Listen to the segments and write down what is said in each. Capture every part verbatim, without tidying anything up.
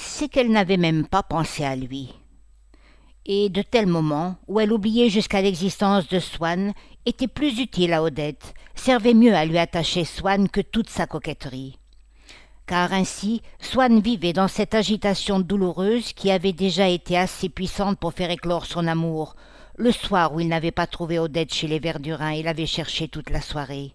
c'est qu'elle n'avait même pas pensé à lui. Et de tels moments, où elle oubliait jusqu'à l'existence de Swann, étaient plus utiles à Odette, servaient mieux à lui attacher Swann que toute sa coquetterie. Car ainsi, Swann vivait dans cette agitation douloureuse qui avait déjà été assez puissante pour faire éclore son amour, le soir où il n'avait pas trouvé Odette chez les Verdurins et l'avait cherchée toute la soirée.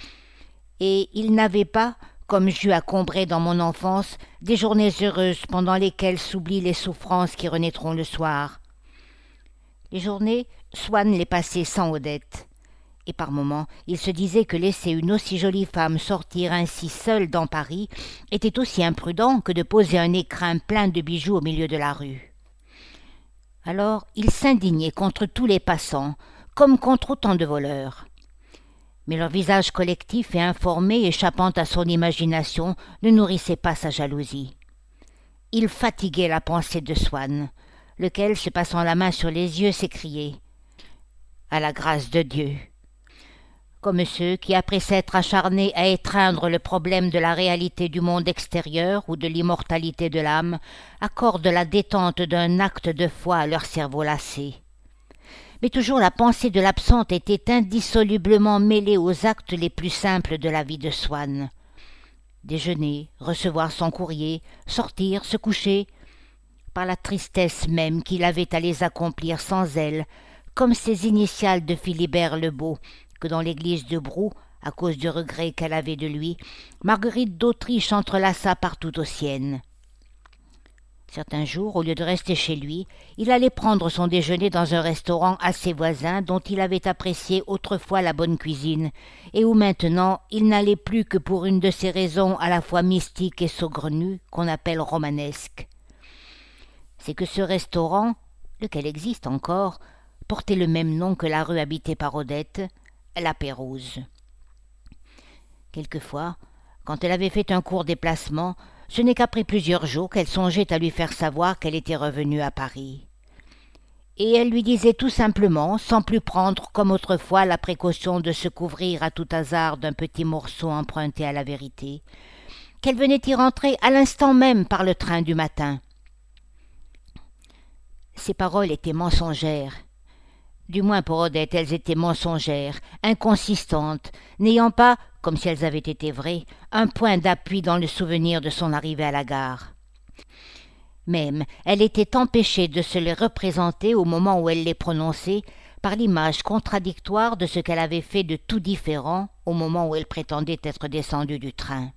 Et il n'avait pas, comme j'eus à Combray dans mon enfance, des journées heureuses pendant lesquelles s'oublient les souffrances qui renaîtront le soir. Les journées, Swann les passait sans Odette. Et par moments, il se disait que laisser une aussi jolie femme sortir ainsi seule dans Paris était aussi imprudent que de poser un écrin plein de bijoux au milieu de la rue. Alors il s'indignait contre tous les passants, comme contre autant de voleurs. Mais leur visage collectif et informé, échappant à son imagination, ne nourrissait pas sa jalousie. Il fatiguait la pensée de Swann, lequel, se passant la main sur les yeux, s'écriait « À la grâce de Dieu !» Comme ceux qui, après s'être acharnés à étreindre le problème de la réalité du monde extérieur ou de l'immortalité de l'âme, accordent la détente d'un acte de foi à leur cerveau lassé. Mais toujours la pensée de l'absente était indissolublement mêlée aux actes les plus simples de la vie de Swann. Déjeuner, recevoir son courrier, sortir, se coucher, par la tristesse même qu'il avait à les accomplir sans elle, comme ces initiales de Philibert le Beau, que dans l'église de Brou, à cause du regret qu'elle avait de lui, Marguerite d'Autriche entrelaça partout aux siennes. Certains jours, au lieu de rester chez lui, il allait prendre son déjeuner dans un restaurant assez voisin dont il avait apprécié autrefois la bonne cuisine, et où maintenant il n'allait plus que pour une de ces raisons à la fois mystiques et saugrenues qu'on appelle romanesques. C'est que ce restaurant, lequel existe encore, portait le même nom que la rue habitée par Odette, la Pérouse. Quelquefois, quand elle avait fait un court déplacement, ce n'est qu'après plusieurs jours qu'elle songeait à lui faire savoir qu'elle était revenue à Paris. Et elle lui disait tout simplement, sans plus prendre comme autrefois la précaution de se couvrir à tout hasard d'un petit morceau emprunté à la vérité, qu'elle venait y rentrer à l'instant même par le train du matin. Ces paroles étaient mensongères. Du moins pour Odette, elles étaient mensongères, inconsistantes, n'ayant pas, comme si elles avaient été vraies, un point d'appui dans le souvenir de son arrivée à la gare. Même, elle était empêchée de se les représenter au moment où elle les prononçait par l'image contradictoire de ce qu'elle avait fait de tout différent au moment où elle prétendait être descendue du train.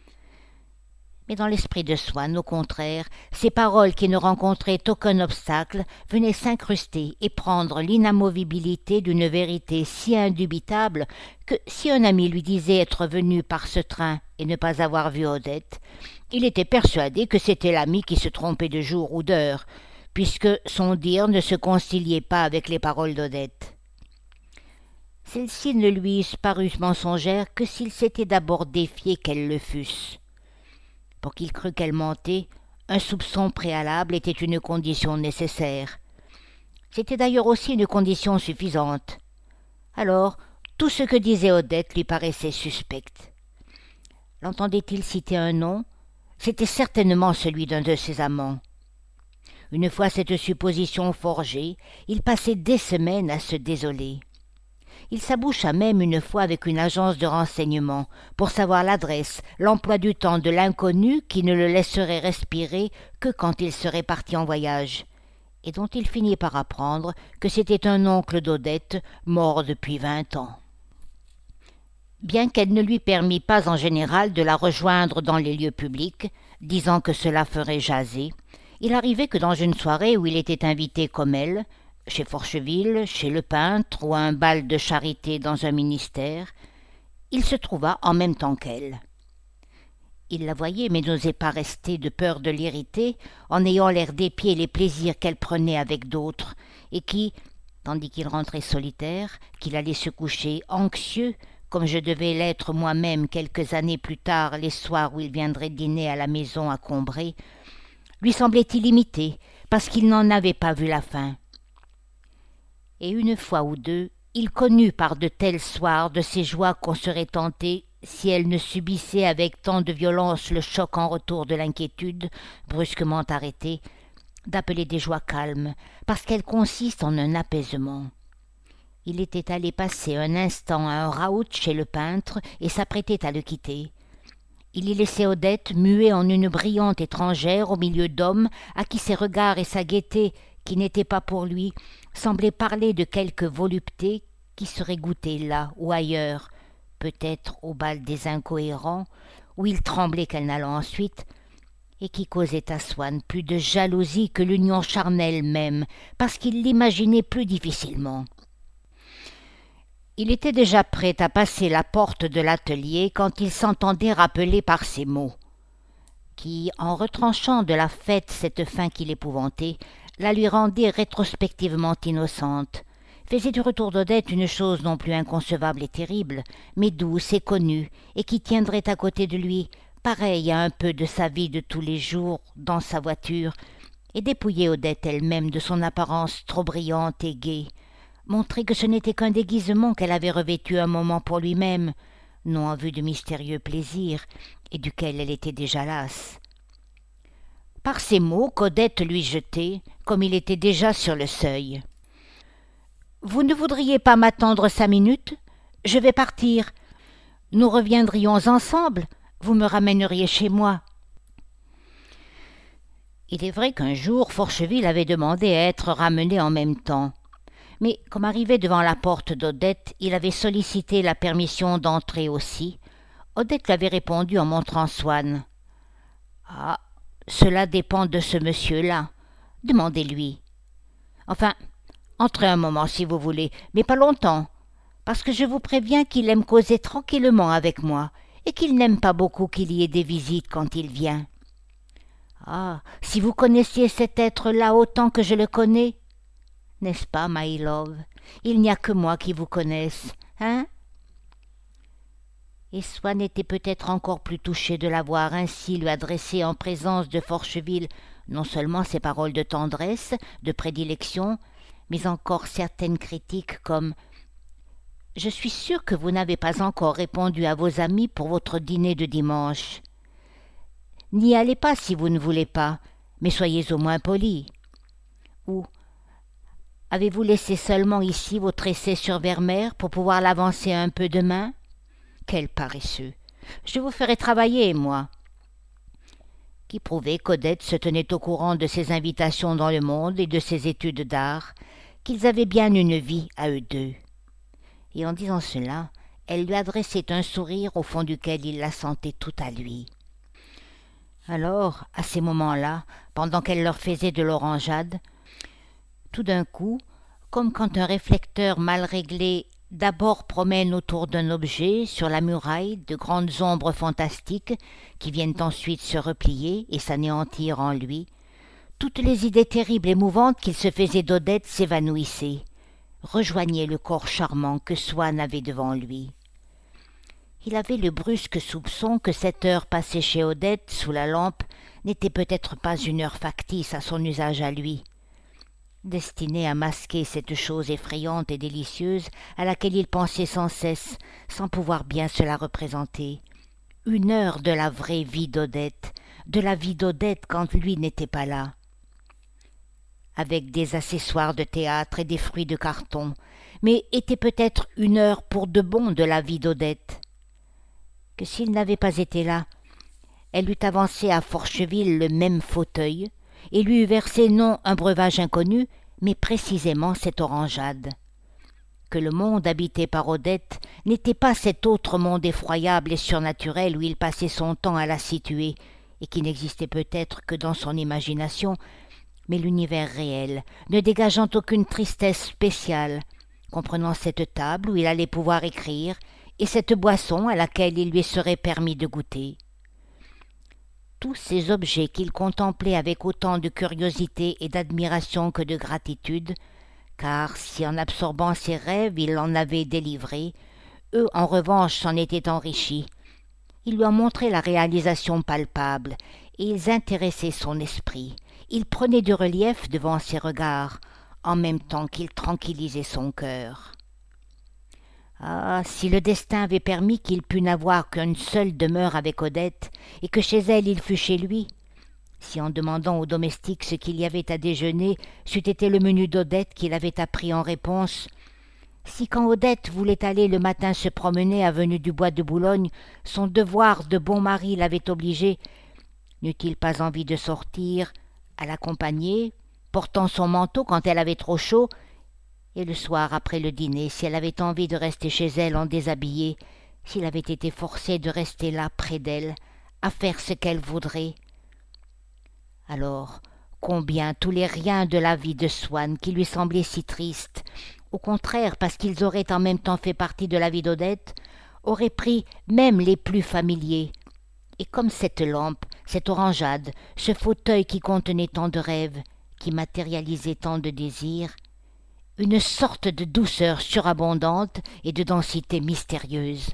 Mais dans l'esprit de Swann, au contraire, ces paroles qui ne rencontraient aucun obstacle venaient s'incruster et prendre l'inamovibilité d'une vérité si indubitable que si un ami lui disait être venu par ce train et ne pas avoir vu Odette, il était persuadé que c'était l'ami qui se trompait de jour ou d'heure, puisque son dire ne se conciliait pas avec les paroles d'Odette. Celles-ci ne lui eussent paru mensongères que s'il s'était d'abord défié qu'elles le fussent. Pour qu'il crût qu'elle mentait, un soupçon préalable était une condition nécessaire. C'était d'ailleurs aussi une condition suffisante. Alors, tout ce que disait Odette lui paraissait suspect. L'entendait-il citer un nom? C'était certainement celui d'un de ses amants. Une fois cette supposition forgée, il passait des semaines à se désoler. Il s'aboucha même une fois avec une agence de renseignement pour savoir l'adresse, l'emploi du temps de l'inconnu qui ne le laisserait respirer que quand il serait parti en voyage, et dont il finit par apprendre que c'était un oncle d'Odette mort depuis vingt ans. Bien qu'elle ne lui permît pas en général de la rejoindre dans les lieux publics, disant que cela ferait jaser, il arrivait que dans une soirée où il était invité comme elle, chez Forcheville, chez le peintre ou à un bal de charité dans un ministère, il se trouva en même temps qu'elle. Il la voyait mais n'osait pas rester de peur de l'irriter en ayant l'air d'épier les plaisirs qu'elle prenait avec d'autres et qui, tandis qu'il rentrait solitaire, qu'il allait se coucher anxieux, comme je devais l'être moi-même quelques années plus tard les soirs où il viendrait dîner à la maison à Combray, lui semblait illimité parce qu'il n'en avait pas vu la fin. Et une fois ou deux, il connut par de tels soirs de ces joies qu'on serait tenté, si elle ne subissait avec tant de violence le choc en retour de l'inquiétude, brusquement arrêtée, d'appeler des joies calmes, parce qu'elles consistent en un apaisement. Il était allé passer un instant un raout chez le peintre et s'apprêtait à le quitter. Il y laissait Odette muée en une brillante étrangère au milieu d'hommes à qui ses regards et sa gaieté, qui n'étaient pas pour lui, semblaient parler de quelque volupté qui serait goûtée là ou ailleurs, peut-être au bal des incohérents, où il tremblait qu'elle n'allât ensuite, et qui causait à Swann plus de jalousie que l'union charnelle même, parce qu'il l'imaginait plus difficilement. Il était déjà prêt à passer la porte de l'atelier quand il s'entendait rappeler par ces mots, qui, en retranchant de la fête cette fin qui l'épouvantait, la lui rendait rétrospectivement innocente, faisait du retour d'Odette une chose non plus inconcevable et terrible, mais douce et connue, et qui tiendrait à côté de lui, pareille à un peu de sa vie de tous les jours dans sa voiture, et dépouiller Odette elle-même de son apparence trop brillante et gaie, montrer que ce n'était qu'un déguisement qu'elle avait revêtu un moment pour lui-même, non en vue de mystérieux plaisirs, et duquel elle était déjà lasse. Par ces mots qu'Odette lui jetait, comme il était déjà sur le seuil. « Vous ne voudriez pas m'attendre cinq minutes? Je vais partir. Nous reviendrions ensemble. Vous me ramèneriez chez moi. » Il est vrai qu'un jour, Forcheville avait demandé à être ramené en même temps. Mais comme arrivé devant la porte d'Odette, il avait sollicité la permission d'entrer aussi. Odette lui avait répondu en montrant Swann. « Ah, cela dépend de ce monsieur-là. Demandez-lui. Enfin, entrez un moment si vous voulez, mais pas longtemps, parce que je vous préviens qu'il aime causer tranquillement avec moi et qu'il n'aime pas beaucoup qu'il y ait des visites quand il vient. Ah, si vous connaissiez cet être-là autant que je le connais, n'est-ce pas, my love? Il n'y a que moi qui vous connaisse, hein? » Et Swann était peut-être encore plus touché de l'avoir ainsi lui adressé en présence de Forcheville non seulement ces paroles de tendresse, de prédilection, mais encore certaines critiques comme « Je suis sûre que vous n'avez pas encore répondu à vos amis pour votre dîner de dimanche. N'y allez pas si vous ne voulez pas, mais soyez au moins poli. » Ou « Avez-vous laissé seulement ici votre essai sur Vermeer pour pouvoir l'avancer un peu demain? Quel paresseux! Je vous ferai travailler, moi. » Qui prouvait qu'Odette se tenait au courant de ses invitations dans le monde et de ses études d'art, qu'ils avaient bien une vie à eux deux. Et en disant cela, elle lui adressait un sourire au fond duquel il la sentait tout à lui. Alors, à ces moments-là, pendant qu'elle leur faisait de l'orangeade, tout d'un coup, comme quand un réflecteur mal réglé d'abord promène autour d'un objet, sur la muraille, de grandes ombres fantastiques qui viennent ensuite se replier et s'anéantir en lui, toutes les idées terribles et mouvantes qu'il se faisait d'Odette s'évanouissaient, rejoignaient le corps charmant que Swann avait devant lui. Il avait le brusque soupçon que cette heure passée chez Odette, sous la lampe, n'était peut-être pas une heure factice à son usage à lui, destinée à masquer cette chose effrayante et délicieuse à laquelle il pensait sans cesse, sans pouvoir bien se la représenter. Une heure de la vraie vie d'Odette, de la vie d'Odette quand lui n'était pas là. Avec des accessoires de théâtre et des fruits de carton, mais était peut-être une heure pour de bon de la vie d'Odette. Que s'il n'avait pas été là, elle eût avancé à Forcheville le même fauteuil, et lui eût versé non un breuvage inconnu, mais précisément cette orangeade. Que le monde habité par Odette n'était pas cet autre monde effroyable et surnaturel où il passait son temps à la situer, et qui n'existait peut-être que dans son imagination, mais l'univers réel, ne dégageant aucune tristesse spéciale, comprenant cette table où il allait pouvoir écrire, et cette boisson à laquelle il lui serait permis de goûter. Tous ces objets qu'il contemplait avec autant de curiosité et d'admiration que de gratitude, car si en absorbant ses rêves il en avait délivré, eux en revanche s'en étaient enrichis. Ils lui en montraient la réalisation palpable, et ils intéressaient son esprit. Ils prenaient du relief devant ses regards, en même temps qu'ils tranquillisaient son cœur. Ah, si le destin avait permis qu'il pût n'avoir qu'une seule demeure avec Odette, et que chez elle il fût chez lui, si en demandant au domestique ce qu'il y avait à déjeuner, c'eût été le menu d'Odette qu'il avait appris en réponse, si quand Odette voulait aller le matin se promener avenue du Bois de Boulogne, son devoir de bon mari l'avait obligé, n'eut-il pas envie de sortir, à l'accompagner, portant son manteau quand elle avait trop chaud, et le soir après le dîner, si elle avait envie de rester chez elle en déshabillé, s'il avait été forcé de rester là près d'elle, à faire ce qu'elle voudrait. Alors, combien tous les riens de la vie de Swann, qui lui semblaient si tristes, au contraire parce qu'ils auraient en même temps fait partie de la vie d'Odette, auraient pris même les plus familiers. Et comme cette lampe, cette orangeade, ce fauteuil qui contenait tant de rêves, qui matérialisait tant de désirs, une sorte de douceur surabondante et de densité mystérieuse.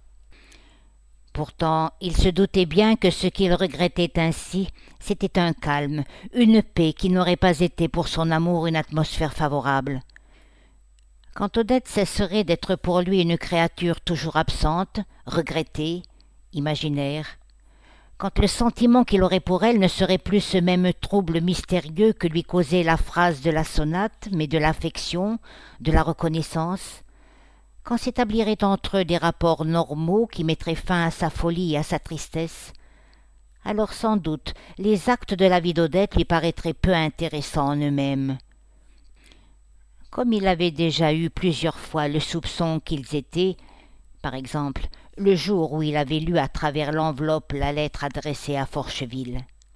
Pourtant, il se doutait bien que ce qu'il regrettait ainsi, c'était un calme, une paix qui n'aurait pas été pour son amour une atmosphère favorable. Quand Odette cesserait d'être pour lui une créature toujours absente, regrettée, imaginaire, quand le sentiment qu'il aurait pour elle ne serait plus ce même trouble mystérieux que lui causait la phrase de la sonate, mais de l'affection, de la reconnaissance, quand s'établiraient entre eux des rapports normaux qui mettraient fin à sa folie et à sa tristesse, alors sans doute les actes de la vie d'Odette lui paraîtraient peu intéressants en eux-mêmes. Comme il avait déjà eu plusieurs fois le soupçon qu'ils étaient, par exemple, le jour où il avait lu à travers l'enveloppe la lettre adressée à Forcheville.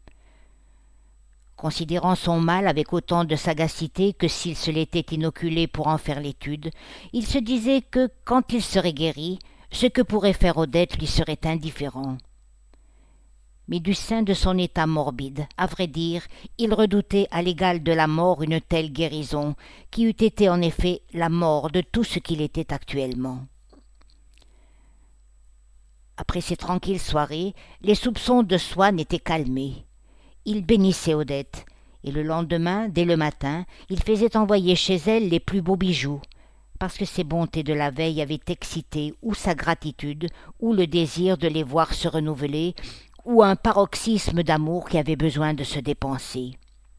Considérant son mal avec autant de sagacité que s'il se l'était inoculé pour en faire l'étude, il se disait que, quand il serait guéri, ce que pourrait faire Odette lui serait indifférent. Mais du sein de son état morbide, à vrai dire, il redoutait à l'égal de la mort une telle guérison, qui eût été en effet la mort de tout ce qu'il était actuellement. Après ces tranquilles soirées, les soupçons de Swann étaient calmés. Il bénissait Odette, et le lendemain, dès le matin, il faisait envoyer chez elle les plus beaux bijoux, parce que ses bontés de la veille avaient excité ou sa gratitude, ou le désir de les voir se renouveler, ou un paroxysme d'amour qui avait besoin de se dépenser.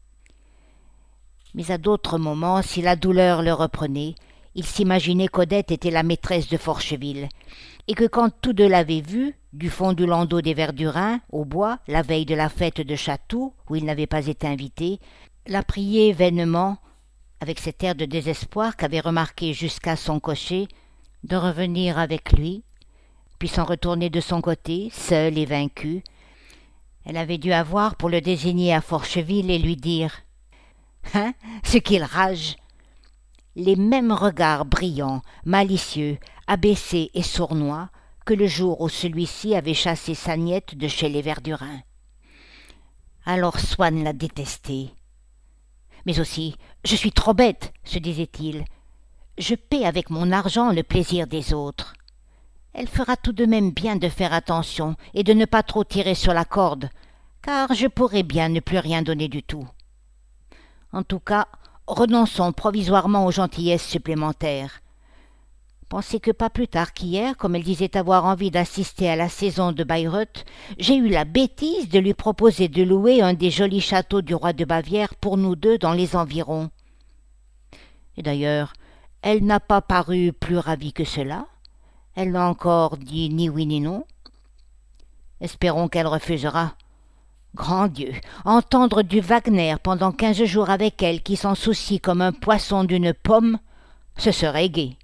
Mais à d'autres moments, si la douleur le reprenait, il s'imaginait qu'Odette était la maîtresse de Forcheville, et que quand tous deux l'avaient vue, du fond du landau des Verdurins, au bois, la veille de la fête de Chatou, où il n'avait pas été invité, la priait vainement, avec cet air de désespoir qu'avait remarqué jusqu'à son cocher, de revenir avec lui, puis s'en retourner de son côté, seule et vaincue. Elle avait dû avoir pour le désigner à Forcheville et lui dire « Hein, ce qu'il rage !» Les mêmes regards brillants, malicieux, abaissés et sournois que le jour où celui-ci avait chassé sa niette de chez les Verdurins. Alors Swann la détestait. Mais aussi, je suis trop bête, se disait-il. Je paie avec mon argent le plaisir des autres. Elle fera tout de même bien de faire attention et de ne pas trop tirer sur la corde, car je pourrais bien ne plus rien donner du tout. En tout cas, renonçons provisoirement aux gentillesses supplémentaires. Pensez que pas plus tard qu'hier, comme elle disait avoir envie d'assister à la saison de Bayreuth, j'ai eu la bêtise de lui proposer de louer un des jolis châteaux du roi de Bavière pour nous deux dans les environs. Et d'ailleurs, elle n'a pas paru plus ravie que cela. Elle n'a encore dit ni oui ni non. Espérons qu'elle refusera. Grand Dieu, entendre du Wagner pendant quinze jours avec elle qui s'en soucie comme un poisson d'une pomme, ce serait gai.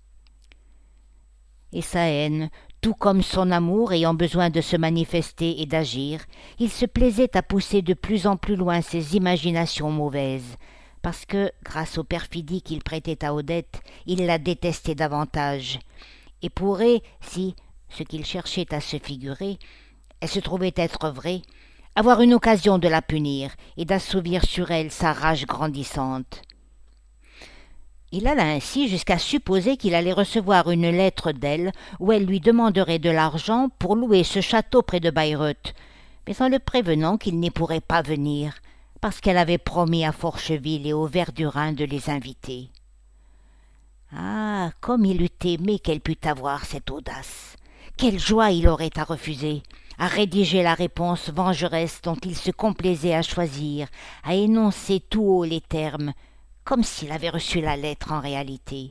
Et sa haine, tout comme son amour ayant besoin de se manifester et d'agir, il se plaisait à pousser de plus en plus loin ses imaginations mauvaises, parce que, grâce aux perfidies qu'il prêtait à Odette, il la détestait davantage, et pourrait, si, ce qu'il cherchait à se figurer, elle se trouvait être vraie, avoir une occasion de la punir et d'assouvir sur elle sa rage grandissante. Il alla ainsi jusqu'à supposer qu'il allait recevoir une lettre d'elle où elle lui demanderait de l'argent pour louer ce château près de Bayreuth, mais en le prévenant qu'il n'y pourrait pas venir, parce qu'elle avait promis à Forcheville et aux Verdurins de les inviter. Ah, comme il eût aimé qu'elle pût avoir cette audace! Quelle joie il aurait à refuser, à rédiger la réponse vengeresse dont il se complaisait à choisir, à énoncer tout haut les termes, comme s'il avait reçu la lettre en réalité.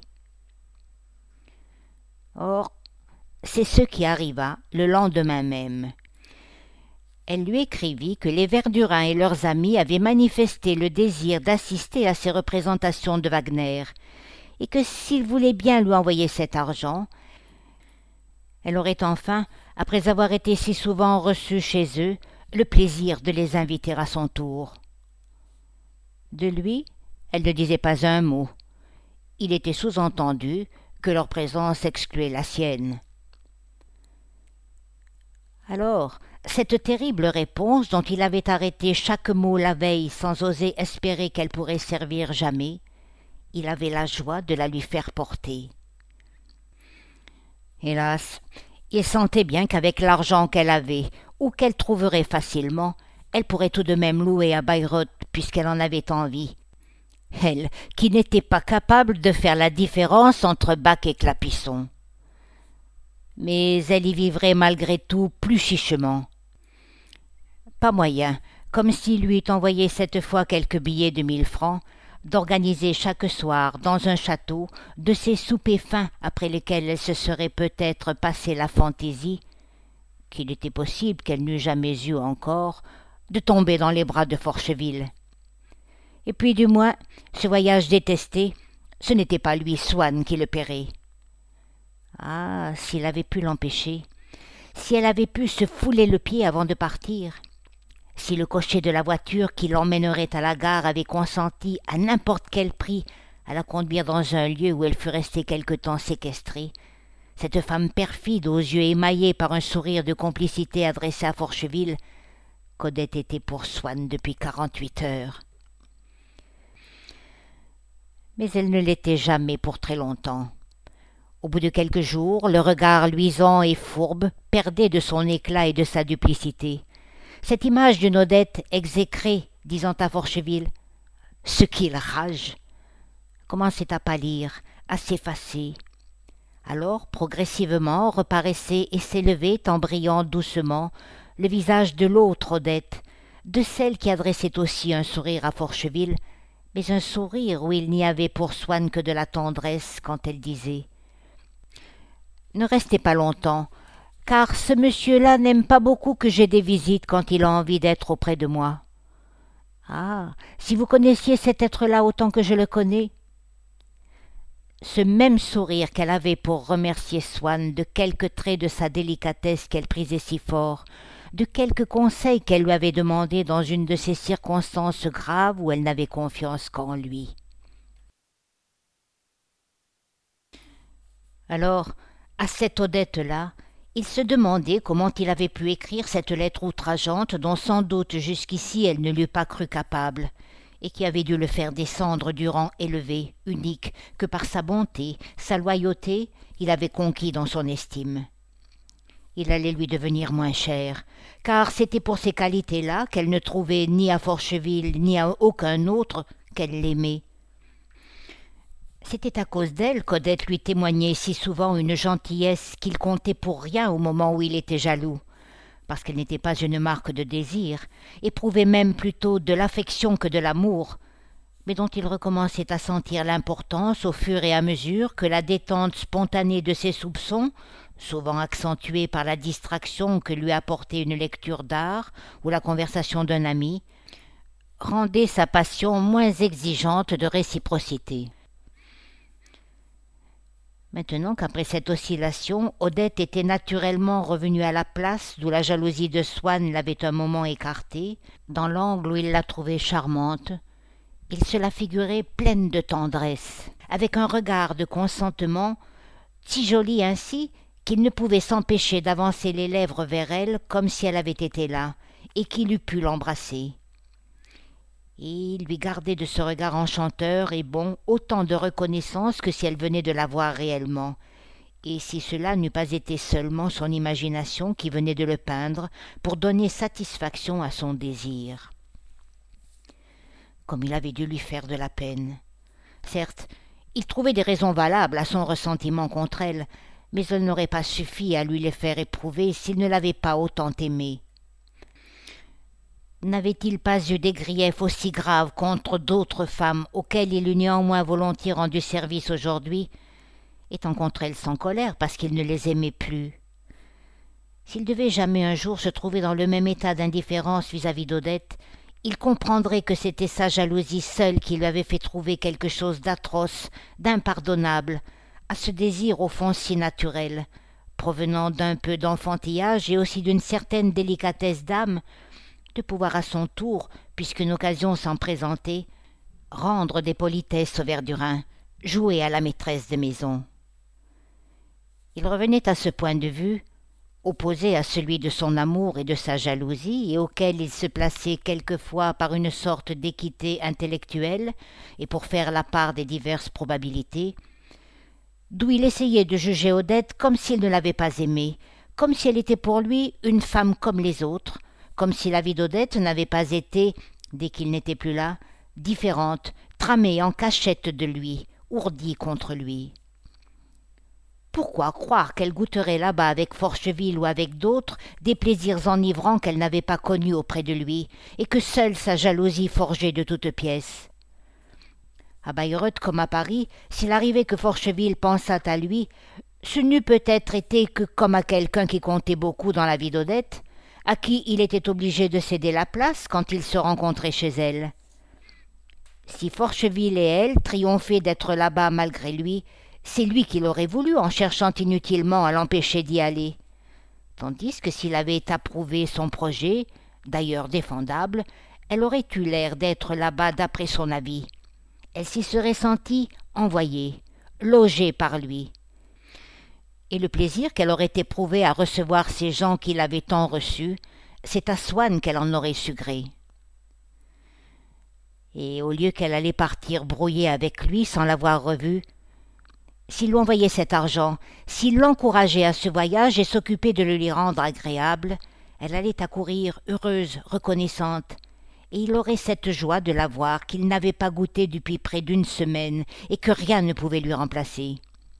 Or, c'est ce qui arriva le lendemain même. Elle lui écrivit que les Verdurin et leurs amis avaient manifesté le désir d'assister à ces représentations de Wagner, et que s'il voulait bien lui envoyer cet argent, elle aurait enfin, après avoir été si souvent reçue chez eux, le plaisir de les inviter à son tour. De lui, elle ne disait pas un mot. Il était sous-entendu que leur présence excluait la sienne. Alors, cette terrible réponse dont il avait arrêté chaque mot la veille sans oser espérer qu'elle pourrait servir jamais, il avait la joie de la lui faire porter. Hélas, il sentait bien qu'avec l'argent qu'elle avait, ou qu'elle trouverait facilement, elle pourrait tout de même louer à Bayreuth puisqu'elle en avait envie. Elle, qui n'était pas capable de faire la différence entre Bac et Clapisson. Mais elle y vivrait malgré tout plus chichement. Pas moyen, comme s'il lui eût envoyé cette fois quelques billets de mille francs, d'organiser chaque soir, dans un château, de ces soupers fins après lesquels elle se serait peut-être passé la fantaisie, qu'il était possible qu'elle n'eût jamais eu encore, de tomber dans les bras de Forcheville. Et puis du moins, ce voyage détesté, ce n'était pas lui, Swann, qui le paierait. Ah, s'il avait pu l'empêcher, si elle avait pu se fouler le pied avant de partir, si le cocher de la voiture qui l'emmènerait à la gare avait consenti à n'importe quel prix à la conduire dans un lieu où elle fut restée quelque temps séquestrée, cette femme perfide aux yeux émaillés par un sourire de complicité adressé à Forcheville, qu'Odette était pour Swann depuis quarante-huit heures. Mais elle ne l'était jamais pour très longtemps. Au bout de quelques jours, le regard luisant et fourbe perdait de son éclat et de sa duplicité. Cette image d'une Odette exécrée, disant à Forcheville « Ce qu'il rage !» commençait à pâlir, à s'effacer. Alors, progressivement, reparaissait et s'élevait en brillant doucement le visage de l'autre Odette, de celle qui adressait aussi un sourire à Forcheville, mais un sourire où il n'y avait pour Swann que de la tendresse quand elle disait « Ne restez pas longtemps, car ce monsieur-là n'aime pas beaucoup que j'aie des visites quand il a envie d'être auprès de moi. Ah, si vous connaissiez cet être-là autant que je le connais !» Ce même sourire qu'elle avait pour remercier Swann de quelques traits de sa délicatesse qu'elle prisait si fort, de quelques conseils qu'elle lui avait demandés dans une de ces circonstances graves où elle n'avait confiance qu'en lui. Alors, à cette Odette-là, il se demandait comment il avait pu écrire cette lettre outrageante dont sans doute jusqu'ici elle ne l'eût pas cru capable, et qui avait dû le faire descendre du rang élevé, unique, que par sa bonté, sa loyauté, il avait conquis dans son estime. Il allait lui devenir moins cher, car c'était pour ces qualités-là qu'elle ne trouvait ni à Forcheville ni à aucun autre qu'elle l'aimait. C'était à cause d'elle qu'Odette lui témoignait si souvent une gentillesse qu'il comptait pour rien au moment où il était jaloux, parce qu'elle n'était pas une marque de désir, éprouvait même plutôt de l'affection que de l'amour, mais dont il recommençait à sentir l'importance au fur et à mesure que la détente spontanée de ses soupçons, souvent accentuée par la distraction que lui apportait une lecture d'art ou la conversation d'un ami, rendait sa passion moins exigeante de réciprocité. Maintenant qu'après cette oscillation, Odette était naturellement revenue à la place d'où la jalousie de Swann l'avait un moment écartée, dans l'angle où il la trouvait charmante, il se la figurait pleine de tendresse, avec un regard de consentement, si joli ainsi qu'il ne pouvait s'empêcher d'avancer les lèvres vers elle comme si elle avait été là, et qu'il eût pu l'embrasser. Et il lui gardait de ce regard enchanteur et bon autant de reconnaissance que si elle venait de la voir réellement, et si cela n'eût pas été seulement son imagination qui venait de le peindre pour donner satisfaction à son désir. Comme il avait dû lui faire de la peine. Certes, Il trouvait des raisons valables à son ressentiment contre elle, mais elles n'auraient pas suffi à lui les faire éprouver s'il ne l'avait pas autant aimée. N'avait-il pas eu des griefs aussi graves contre d'autres femmes auxquelles il eût néanmoins volontiers rendu service aujourd'hui, étant contre elles sans colère parce qu'il ne les aimait plus? S'il devait jamais un jour se trouver dans le même état d'indifférence vis-à-vis d'Odette, il comprendrait que c'était sa jalousie seule qui lui avait fait trouver quelque chose d'atroce, d'impardonnable, à ce désir au fond si naturel, provenant d'un peu d'enfantillage et aussi d'une certaine délicatesse d'âme, de pouvoir à son tour, puisqu'une occasion s'en présentait, rendre des politesses au Verdurin, jouer à la maîtresse de maison. Il revenait à ce point de vue, opposé à celui de son amour et de sa jalousie, et auquel il se plaçait quelquefois par une sorte d'équité intellectuelle, et pour faire la part des diverses probabilités, d'où il essayait de juger Odette comme s'il ne l'avait pas aimée, comme si elle était pour lui une femme comme les autres, comme si la vie d'Odette n'avait pas été, dès qu'il n'était plus là, différente, tramée en cachette de lui, ourdie contre lui. Pourquoi croire qu'elle goûterait là-bas avec Forcheville ou avec d'autres des plaisirs enivrants qu'elle n'avait pas connus auprès de lui, et que seule sa jalousie forgeait de toutes pièces? À Bayreuth comme à Paris, s'il arrivait que Forcheville pensât à lui, ce n'eût peut-être été que comme à quelqu'un qui comptait beaucoup dans la vie d'Odette, à qui il était obligé de céder la place quand il se rencontrait chez elle. Si Forcheville et elle triomphaient d'être là-bas malgré lui, c'est lui qui l'aurait voulu en cherchant inutilement à l'empêcher d'y aller. Tandis que s'il avait approuvé son projet, d'ailleurs défendable, elle aurait eu l'air d'être là-bas d'après son avis. Elle s'y serait sentie envoyée, logée par lui. Et le plaisir qu'elle aurait éprouvé à recevoir ces gens qui l'avaient tant reçue, c'est à Swann qu'elle en aurait su gré. Et au lieu qu'elle allait partir brouillée avec lui sans l'avoir revu, s'il lui envoyait cet argent, s'il l'encourageait à ce voyage et s'occupait de le lui rendre agréable, elle allait accourir heureuse, reconnaissante, et il aurait cette joie de la voir qu'il n'avait pas goûtée depuis près d'une semaine et que rien ne pouvait lui remplacer.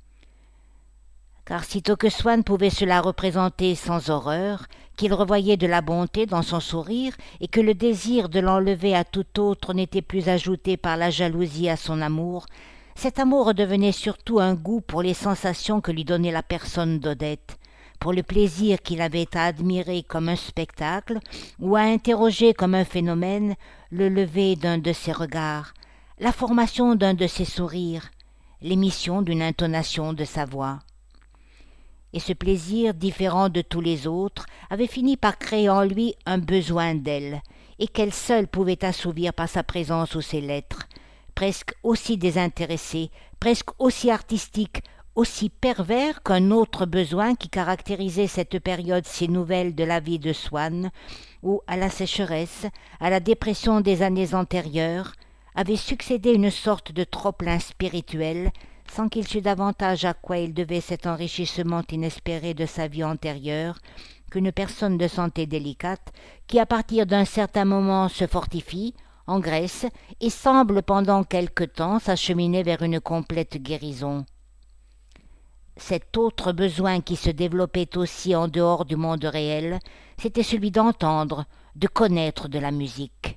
Car sitôt que Swann pouvait se la représenter sans horreur, qu'il revoyait de la bonté dans son sourire et que le désir de l'enlever à tout autre n'était plus ajouté par la jalousie à son amour, cet amour redevenait surtout un goût pour les sensations que lui donnait la personne d'Odette, pour le plaisir qu'il avait à admirer comme un spectacle ou à interroger comme un phénomène le lever d'un de ses regards, la formation d'un de ses sourires, l'émission d'une intonation de sa voix. Et ce plaisir, différent de tous les autres, avait fini par créer en lui un besoin d'elle, et qu'elle seule pouvait assouvir par sa présence ou ses lettres, presque aussi désintéressé, presque aussi artistique, aussi pervers qu'un autre besoin qui caractérisait cette période si nouvelle de la vie de Swann, où, à la sécheresse, à la dépression des années antérieures, avait succédé une sorte de trop-plein spirituel, sans qu'il sût davantage à quoi il devait cet enrichissement inespéré de sa vie antérieure, qu'une personne de santé délicate, qui à partir d'un certain moment se fortifie, engraisse et semble pendant quelque temps s'acheminer vers une complète guérison. Cet autre besoin qui se développait aussi en dehors du monde réel, c'était celui d'entendre, de connaître de la musique.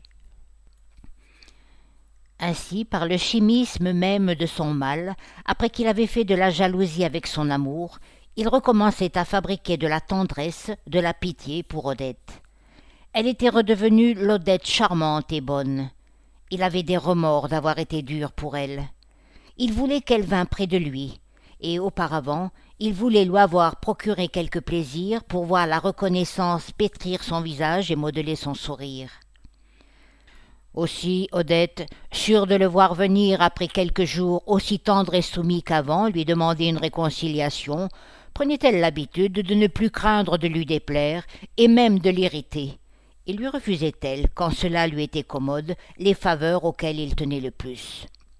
Ainsi, par le chimisme même de son mal, après qu'il avait fait de la jalousie avec son amour, il recommençait à fabriquer de la tendresse, de la pitié pour Odette. Elle était redevenue l'Odette charmante et bonne. Il avait des remords d'avoir été dur pour elle. Il voulait qu'elle vînt près de lui, et auparavant, il voulait lui avoir procuré quelque plaisir pour voir la reconnaissance pétrir son visage et modeler son sourire. Aussi, Odette, sûre de le voir venir après quelques jours aussi tendre et soumis qu'avant, lui demander une réconciliation, prenait-elle l'habitude de ne plus craindre de lui déplaire et même de l'irriter, et lui refusait-elle, quand cela lui était commode, les faveurs auxquelles il tenait le plus.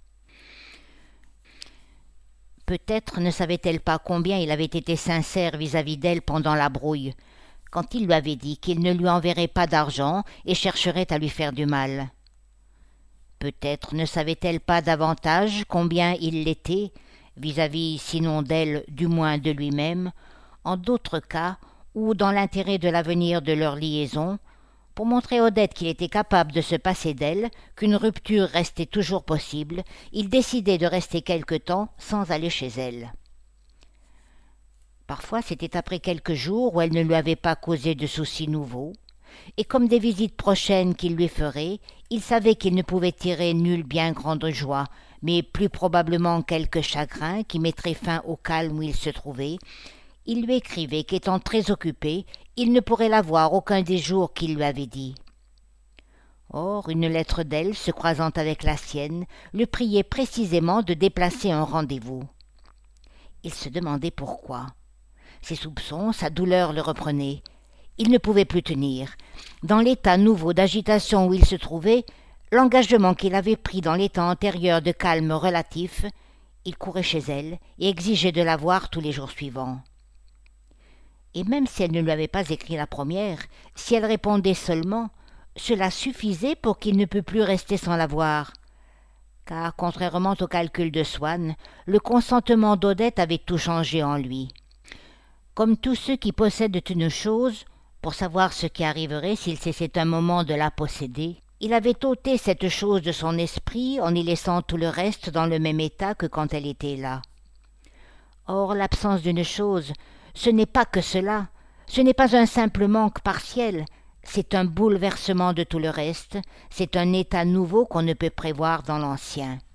Peut-être ne savait-elle pas combien il avait été sincère vis-à-vis d'elle pendant la brouille, quand il lui avait dit qu'il ne lui enverrait pas d'argent et chercherait à lui faire du mal. peut-être ne savait-elle pas davantage combien il l'était, vis-à-vis sinon d'elle, du moins de lui-même, en d'autres cas où, dans l'intérêt de l'avenir de leur liaison, pour montrer à Odette qu'il était capable de se passer d'elle, qu'une rupture restait toujours possible, il décidait de rester quelque temps sans aller chez elle. Parfois c'était après quelques jours où elle ne lui avait pas causé de soucis nouveaux, et comme des visites prochaines qu'il lui ferait, il savait qu'il ne pouvait tirer nulle bien grande joie, mais plus probablement quelque chagrin qui mettrait fin au calme où il se trouvait. Il lui écrivait qu'étant très occupé, il ne pourrait la voir aucun des jours qu'il lui avait dit. Or, une lettre d'elle, se croisant avec la sienne, le priait précisément de déplacer un rendez-vous. Il se demandait pourquoi. Ses soupçons, sa douleur le reprenaient. Il ne pouvait plus tenir. Dans l'état nouveau d'agitation où il se trouvait, l'engagement qu'il avait pris dans l'état antérieur de calme relatif, il courait chez elle et exigeait de la voir tous les jours suivants. Et même si elle ne lui avait pas écrit la première, si elle répondait seulement, cela suffisait pour qu'il ne pût plus rester sans la voir. Car, contrairement au calcul de Swann, le consentement d'Odette avait tout changé en lui. Comme tous ceux qui possèdent une chose, pour savoir ce qui arriverait s'il cessait un moment de la posséder, il avait ôté cette chose de son esprit en y laissant tout le reste dans le même état que quand elle était là. Or, l'absence d'une chose, ce n'est pas que cela, ce n'est pas un simple manque partiel, c'est un bouleversement de tout le reste, c'est un état nouveau qu'on ne peut prévoir dans l'ancien.